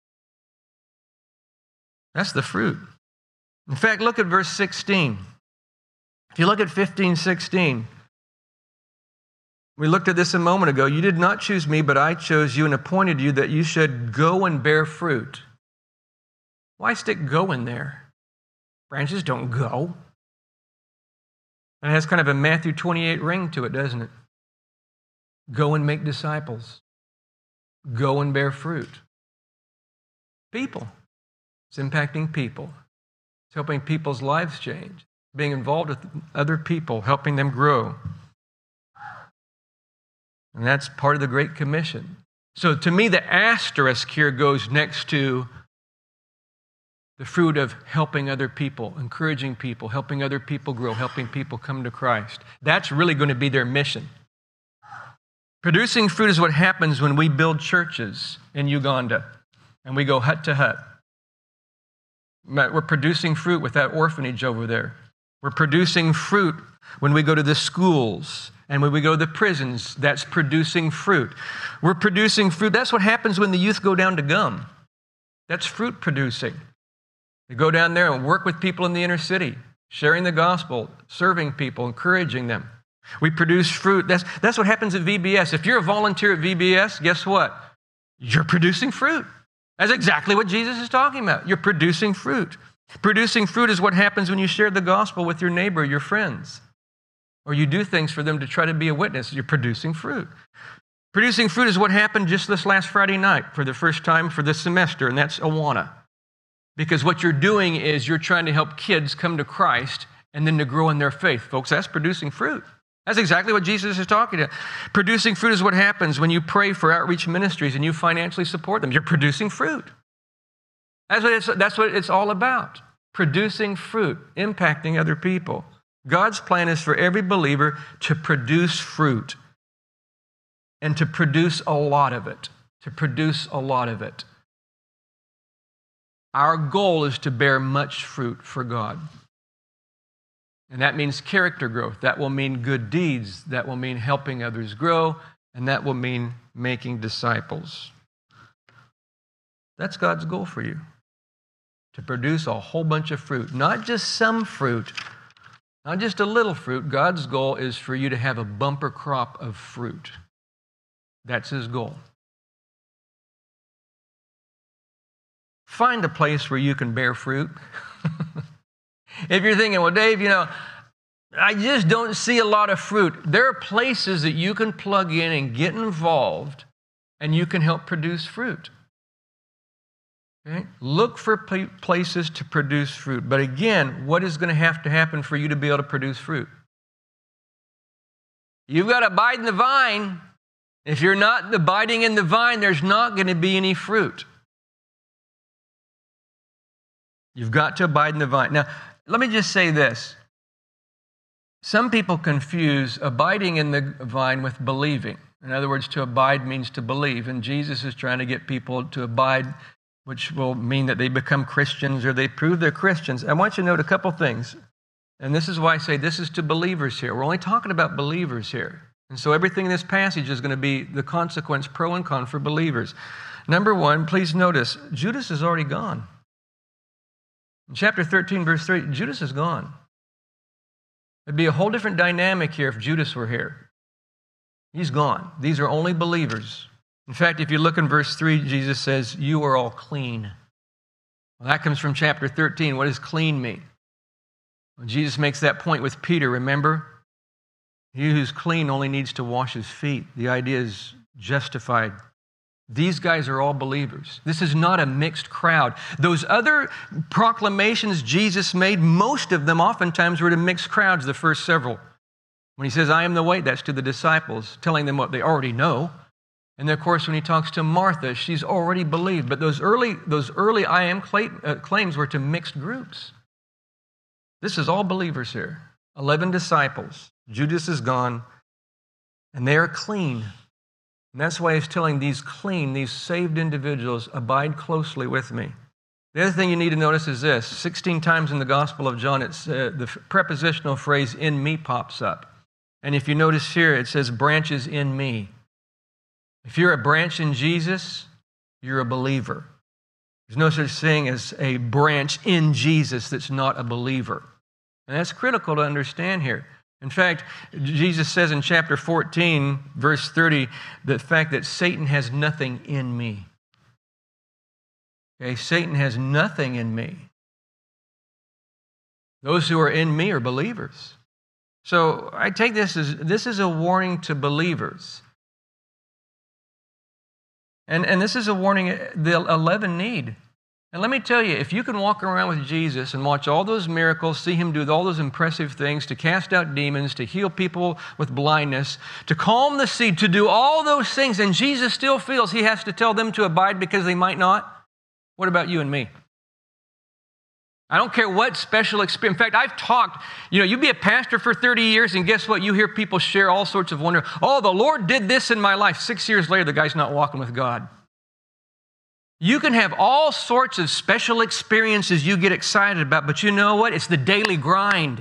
That's the fruit. In fact, look at verse sixteen. If you look at fifteen, sixteen, we looked at this a moment ago. You did not choose me, but I chose you and appointed you that you should go and bear fruit. Why stick go in there? Branches don't go. And it has kind of a Matthew twenty-eight ring to it, doesn't it? Go and make disciples. Go and bear fruit. People. It's impacting people. It's helping people's lives change. Being involved with other people, helping them grow. And that's part of the Great Commission. So to me, the asterisk here goes next to the fruit of helping other people, encouraging people, helping other people grow, helping people come to Christ. That's really going to be their mission. Producing fruit is what happens when we build churches in Uganda and we go hut to hut. We're producing fruit with that orphanage over there. We're producing fruit when we go to the schools and when we go to the prisons. That's producing fruit. We're producing fruit. That's what happens when the youth go down to Gum. That's fruit producing. They go down there and work with people in the inner city, sharing the gospel, serving people, encouraging them. We produce fruit. That's, that's what happens at V B S. If you're a volunteer at V B S, guess what? You're producing fruit. That's exactly what Jesus is talking about. You're producing fruit. Producing fruit is what happens when you share the gospel with your neighbor, your friends, or you do things for them to try to be a witness. You're producing fruit. Producing fruit is what happened just this last Friday night for the first time for this semester, and that's Awana. Because what you're doing is you're trying to help kids come to Christ and then to grow in their faith. Folks, that's producing fruit. That's exactly what Jesus is talking about. Producing fruit is what happens when you pray for outreach ministries and you financially support them. You're producing fruit. That's what it's, that's what it's all about. Producing fruit, impacting other people. God's plan is for every believer to produce fruit and to produce a lot of it. To produce a lot of it. Our goal is to bear much fruit for God. And that means character growth. That will mean good deeds. That will mean helping others grow. And that will mean making disciples. That's God's goal for you. To produce a whole bunch of fruit. Not just some fruit. Not just a little fruit. God's goal is for you to have a bumper crop of fruit. That's His goal. Find a place where you can bear fruit. If you're thinking, well, Dave, you know, I just don't see a lot of fruit. There are places that you can plug in and get involved, and you can help produce fruit. Okay? Look for places to produce fruit. But again, what is going to have to happen for you to be able to produce fruit? You've got to abide in the vine. If you're not abiding in the vine, there's not going to be any fruit. You've got to abide in the vine. Now, let me just say this. Some people confuse abiding in the vine with believing. In other words, to abide means to believe. And Jesus is trying to get people to abide which will mean that they become Christians or they prove they're Christians. I want you to note a couple things. And this is why I say this is to believers here. We're only talking about believers here. And so everything in this passage is going to be the consequence, pro and con, for believers. Number one, please notice, Judas is already gone. In chapter thirteen, verse three, Judas is gone. It'd be a whole different dynamic here if Judas were here. He's gone. These are only believers. In fact, if you look in verse three, Jesus says, you are all clean. Well, that comes from chapter thirteen. What does clean mean? Well, Jesus makes that point with Peter, remember? He who's clean only needs to wash his feet. The idea is justified. These guys are all believers. This is not a mixed crowd. Those other proclamations Jesus made, most of them oftentimes were to mixed crowds, the first several. When he says, I am the way, that's to the disciples, telling them what they already know. And then, of course, when he talks to Martha, she's already believed. But those early, those early I am claims were to mixed groups. This is all believers here. Eleven disciples. Judas is gone, and they are clean. And that's why he's telling these clean, these saved individuals, abide closely with me. The other thing you need to notice is this. sixteen times in the Gospel of John, it's, uh, the prepositional phrase, in me, pops up. And if you notice here, it says, branches in me. If you're a branch in Jesus, you're a believer. There's no such thing as a branch in Jesus that's not a believer. And that's critical to understand here. In fact, Jesus says in chapter fourteen, verse thirty, the fact that Satan has nothing in me. Okay, Satan has nothing in me. Those who are in me are believers. So I take this as, this is a warning to believers. And, and this is a warning the eleven need. And let me tell you, if you can walk around with Jesus and watch all those miracles, see him do all those impressive things, to cast out demons, to heal people with blindness, to calm the sea, to do all those things, and Jesus still feels he has to tell them to abide because they might not, what about you and me? I don't care what special experience. In fact, I've talked, you know, you be a pastor for thirty years, and guess what? You hear people share all sorts of wonder. Oh, the Lord did this in my life. Six years later, the guy's not walking with God. You can have all sorts of special experiences you get excited about, but you know what? It's the daily grind.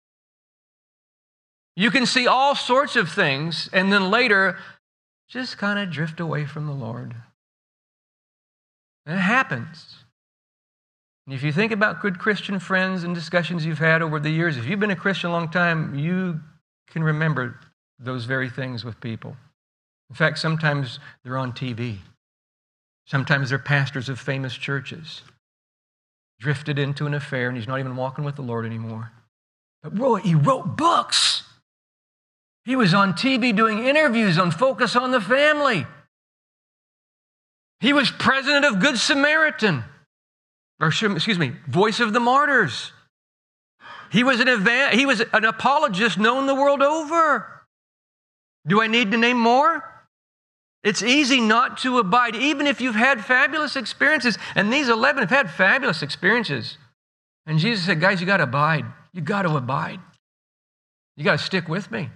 You can see all sorts of things, and then later, just kind of drift away from the Lord. And it happens. And if you think about good Christian friends and discussions you've had over the years, if you've been a Christian a long time, you can remember those very things with people. In fact, sometimes they're on T V. Sometimes they're pastors of famous churches. Drifted into an affair, and he's not even walking with the Lord anymore. But bro, he wrote books. He was on T V doing interviews on Focus on the Family. He was president of Good Samaritan. Or, excuse me, Voice of the Martyrs. He was an evan- he was an apologist known the world over. Do I need to name more? It's easy not to abide, even if you've had fabulous experiences. And these eleven have had fabulous experiences. And Jesus said, guys, you got to abide. You got to abide. You got to stick with me.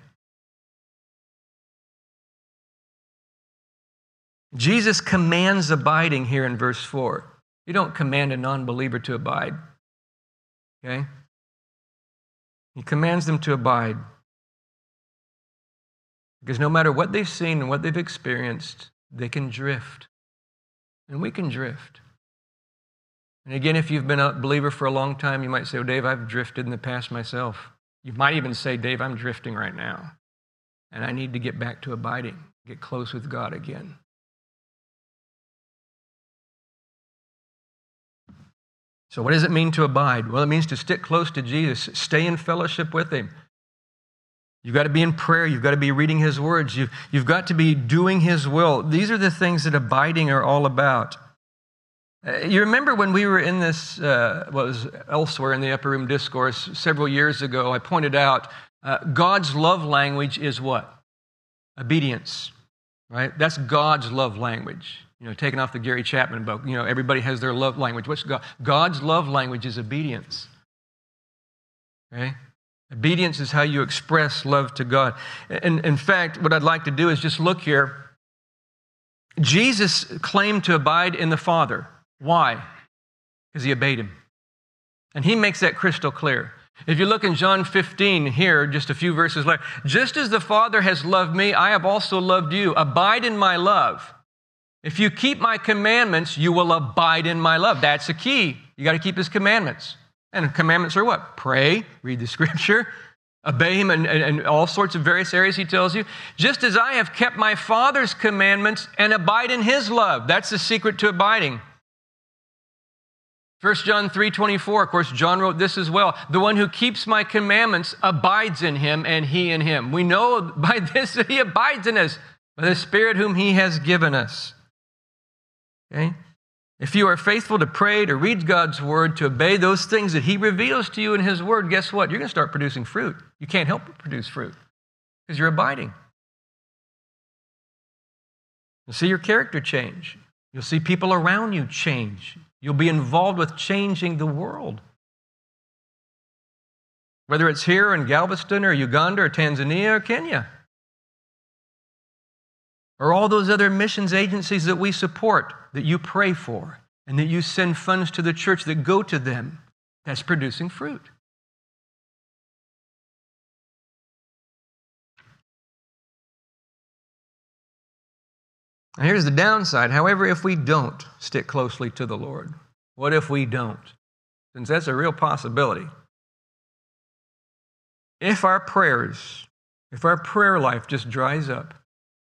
Jesus commands abiding here in verse four. You don't command a non-believer to abide. Okay? He commands them to abide. Because no matter what they've seen and what they've experienced, they can drift. And we can drift. And again, if you've been a believer for a long time, you might say, oh, Dave, I've drifted in the past myself. You might even say, Dave, I'm drifting right now. And I need to get back to abiding, get close with God again. So what does it mean to abide? Well, it means to stick close to Jesus, stay in fellowship with him. You've got to be in prayer. You've got to be reading his words. You've, you've got to be doing his will. These are the things that abiding are all about. Uh, you remember when we were in this, uh, what was elsewhere in the Upper Room Discourse several years ago, I pointed out uh, God's love language is what? Obedience, right? That's God's love language. You know, taking off the Gary Chapman book, you know, everybody has their love language. What's God? God's love language is obedience. Okay? Obedience is how you express love to God. And in fact, what I'd like to do is just look here. Jesus claimed to abide in the Father. Why? Because he obeyed him. And he makes that crystal clear. If you look in John fifteen here, just a few verses later, just as the Father has loved me, I have also loved you. Abide in my love. If you keep my commandments, you will abide in my love. That's the key. You got to keep his commandments. And commandments are what? Pray, read the scripture, obey him in, in, in all sorts of various areas he tells you. Just as I have kept my Father's commandments and abide in his love. That's the secret to abiding. First John three twenty-four, of course, John wrote this as well. The one who keeps my commandments abides in him and he in him. We know by this that he abides in us, by the Spirit whom he has given us. Okay? If you are faithful to pray, to read God's word, to obey those things that he reveals to you in his word, guess what? You're going to start producing fruit. You can't help but produce fruit because you're abiding. You'll see your character change. You'll see people around you change. You'll be involved with changing the world. Whether it's here in Galveston or Uganda or Tanzania or Kenya. Or all those other missions agencies that we support, that you pray for, and that you send funds to the church that go to them. That's producing fruit. Now here's the downside. However, if we don't stick closely to the Lord, what if we don't? Since that's a real possibility. If our prayers, if our prayer life just dries up,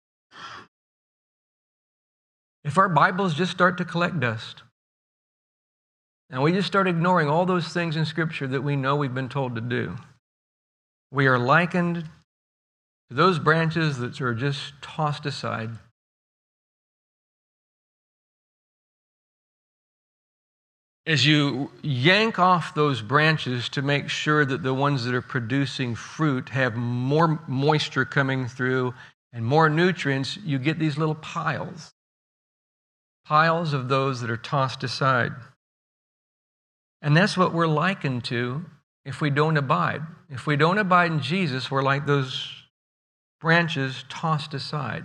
if our Bibles just start to collect dust, and we just start ignoring all those things in Scripture that we know we've been told to do, we are likened to those branches that are just tossed aside. As you yank off those branches to make sure that the ones that are producing fruit have more moisture coming through and more nutrients, you get these little piles. Piles of those that are tossed aside. And that's what we're likened to if we don't abide. If we don't abide in Jesus, we're like those branches tossed aside.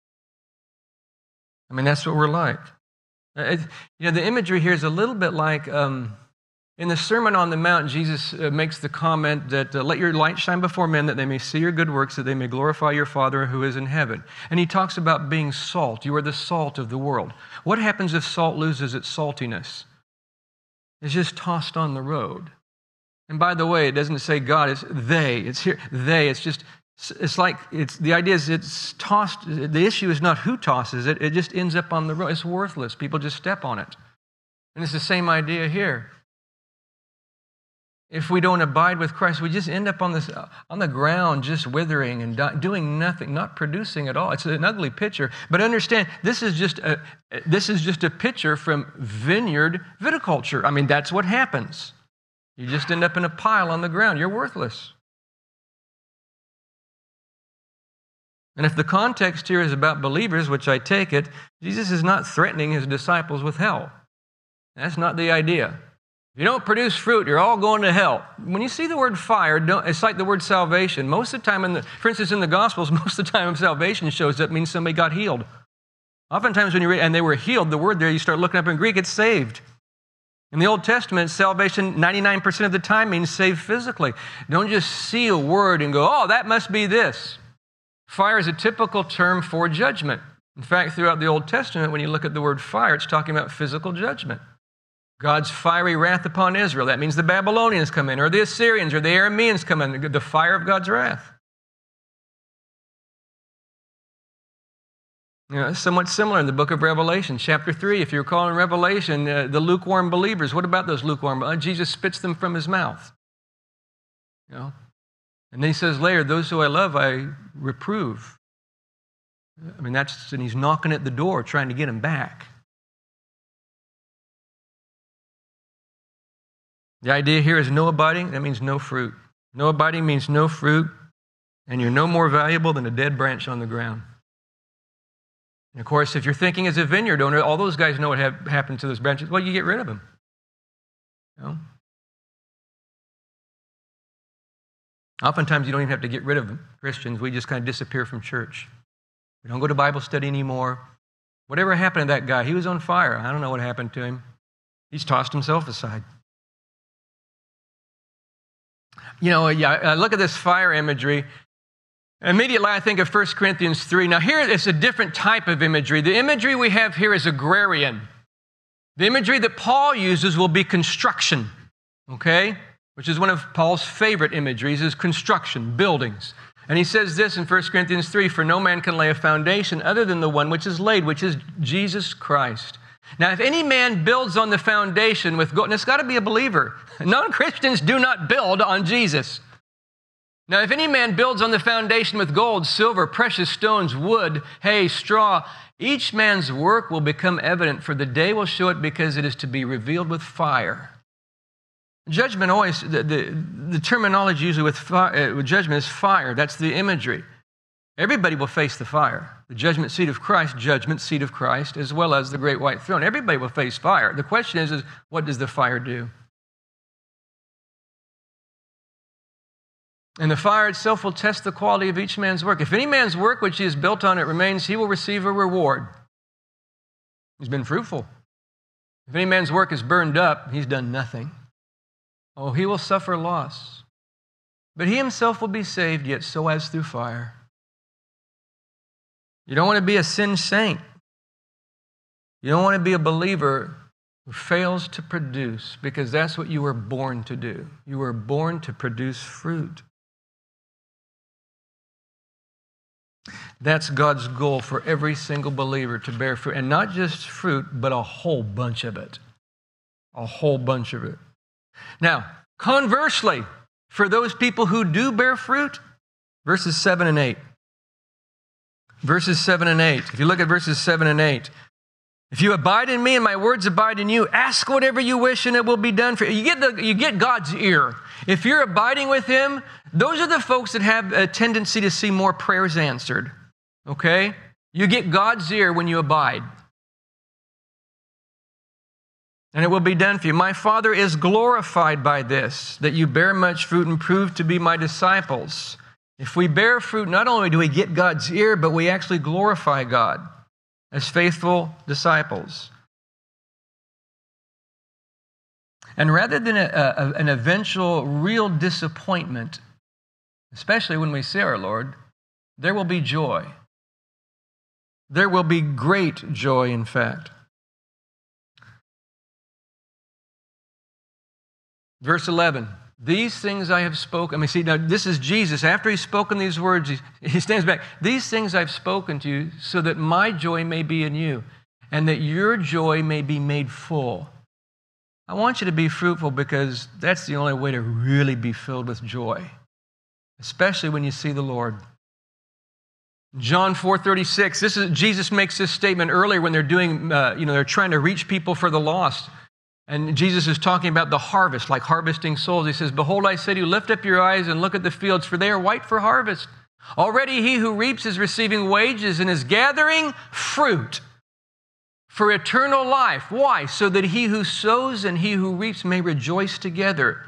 I mean, that's what we're like. It, you know, the imagery here is a little bit like um, in the Sermon on the Mount, Jesus uh, makes the comment that uh, let your light shine before men that they may see your good works, that they may glorify your Father who is in heaven. And he talks about being salt. You are the salt of the world. What happens if salt loses its saltiness? It's just tossed on the road. And by the way, it doesn't say God, it's they. It's here, they. It's just, it's like, it's the idea is it's tossed. The issue is not who tosses it. It just ends up on the road. It's worthless. People just step on it. And it's the same idea here. If we don't abide with Christ, we just end up on this on the ground, just withering and di- doing nothing, not producing at all. It's an ugly picture. But understand, this is just a this is just a picture from vineyard viticulture. I mean, that's what happens. You just end up in a pile on the ground. You're worthless. And if the context here is about believers, which I take it, Jesus is not threatening his disciples with hell. That's not the idea. If you don't produce fruit, you're all going to hell. When you see the word fire, don't, it's like the word salvation. Most of the time, in the, for instance, in the Gospels, most of the time salvation shows up means somebody got healed. Oftentimes when you read, and they were healed, the word there, you start looking up in Greek, it's saved. In the Old Testament, salvation ninety-nine percent of the time means saved physically. Don't just see a word and go, oh, that must be this. Fire is a typical term for judgment. In fact, throughout the Old Testament, when you look at the word fire, it's talking about physical judgment. God's fiery wrath upon Israel. That means the Babylonians come in, or the Assyrians, or the Arameans come in, the fire of God's wrath. You know, it's somewhat similar in the book of Revelation, chapter three. If you recall in Revelation, uh, the lukewarm believers, what about those lukewarm? Uh, Jesus spits them from his mouth. You know? And then he says later, those who I love, I reprove. I mean, that's, and he's knocking at the door trying to get them back. The idea here is no abiding, that means no fruit. No abiding means no fruit, and you're no more valuable than a dead branch on the ground. And of course, if you're thinking as a vineyard owner, all those guys know what ha- happened to those branches. Well, you get rid of them. You know? Oftentimes, you don't even have to get rid of them. Christians, we just kind of disappear from church. We don't go to Bible study anymore. Whatever happened to that guy? He was on fire. I don't know what happened to him. He's tossed himself aside. You know, yeah, I look at this fire imagery. Immediately, I think of First Corinthians three. Now, here it's a different type of imagery. The imagery we have here is agrarian. The imagery that Paul uses will be construction, okay? Which is one of Paul's favorite imageries, is construction, buildings. And he says this in First Corinthians three, for no man can lay a foundation other than the one which is laid, which is Jesus Christ. Now, if any man builds on the foundation with gold, and it's got to be a believer. Non-Christians do not build on Jesus. Now, if any man builds on the foundation with gold, silver, precious stones, wood, hay, straw, each man's work will become evident, for the day will show it, because it is to be revealed with fire. Judgment always, the, the, the terminology usually with, fire, uh, with judgment is fire. That's the imagery. Everybody will face the fire. The judgment seat of Christ, judgment seat of Christ, as well as the great white throne. Everybody will face fire. The question is, is what does the fire do? And the fire itself will test the quality of each man's work. If any man's work which he has built on it remains, he will receive a reward. He's been fruitful. If any man's work is burned up, he's done nothing. Oh, he will suffer loss. But he himself will be saved, yet so as through fire. You don't want to be a sin saint. You don't want to be a believer who fails to produce, because that's what you were born to do. You were born to produce fruit. That's God's goal for every single believer, to bear fruit. And not just fruit, but a whole bunch of it. A whole bunch of it. Now, conversely, for those people who do bear fruit, verses seven and eight. Verses seven and eight. If you look at verses seven and eight. If you abide in me and my words abide in you, ask whatever you wish and it will be done for you. You get, the, you get God's ear. If you're abiding with him, those are the folks that have a tendency to see more prayers answered. Okay? You get God's ear when you abide. And it will be done for you. My Father is glorified by this, that you bear much fruit and prove to be my disciples. If we bear fruit, not only do we get God's ear, but we actually glorify God as faithful disciples. And rather than a, a, an eventual real disappointment, especially when we see our Lord, there will be joy. There will be great joy, in fact. Verse eleven, these things I have spoken. I mean, see, now this is Jesus. After he's spoken these words, he, he stands back. These things I've spoken to you so that my joy may be in you and that your joy may be made full. I want you to be fruitful, because that's the only way to really be filled with joy, especially when you see the Lord. John four thirty-six, this is, Jesus makes this statement earlier when they're doing, uh, you know, they're trying to reach people for the lost. And Jesus is talking about the harvest, like harvesting souls. He says, behold, I say to you, lift up your eyes and look at the fields, for they are white for harvest. Already he who reaps is receiving wages and is gathering fruit for eternal life. Why? So that he who sows and he who reaps may rejoice together.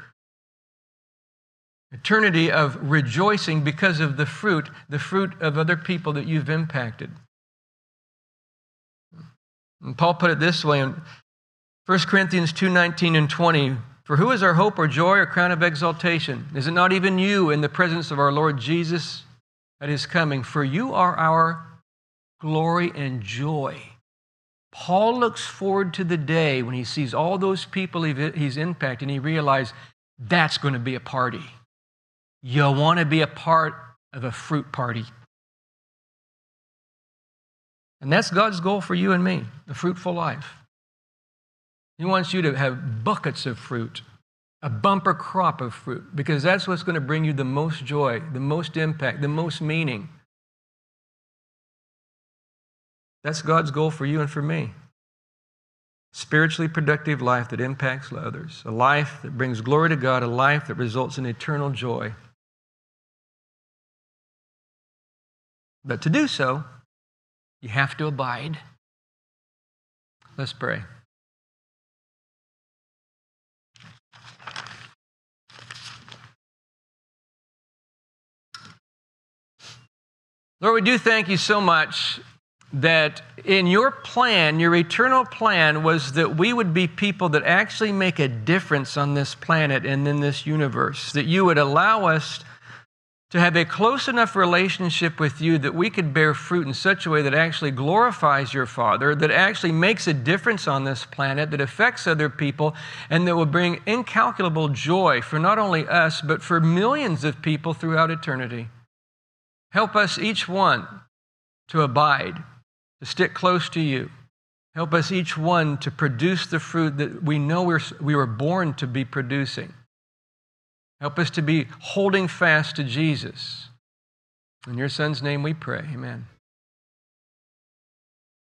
Eternity of rejoicing because of the fruit, the fruit of other people that you've impacted. And Paul put it this way in First Corinthians two nineteen and twenty, for who is our hope or joy or crown of exaltation? Is it not even you in the presence of our Lord Jesus at his coming? For you are our glory and joy. Paul looks forward to the day when he sees all those people he's impacted and he realizes that's going to be a party. You want to be a part of a fruit party. And that's God's goal for you and me, the fruitful life. He wants you to have buckets of fruit, a bumper crop of fruit, because that's what's going to bring you the most joy, the most impact, the most meaning. That's God's goal for you and for me. Spiritually productive life that impacts others, a life that brings glory to God, a life that results in eternal joy. But to do so, you have to abide. Let's pray. Lord, we do thank you so much that in your plan, your eternal plan was that we would be people that actually make a difference on this planet and in this universe, that you would allow us to have a close enough relationship with you that we could bear fruit in such a way that actually glorifies your Father, that actually makes a difference on this planet, that affects other people, and that will bring incalculable joy for not only us, but for millions of people throughout eternity. Help us each one to abide, to stick close to you. Help us each one to produce the fruit that we know we're, we were born to be producing. Help us to be holding fast to Jesus. In your Son's name we pray, amen.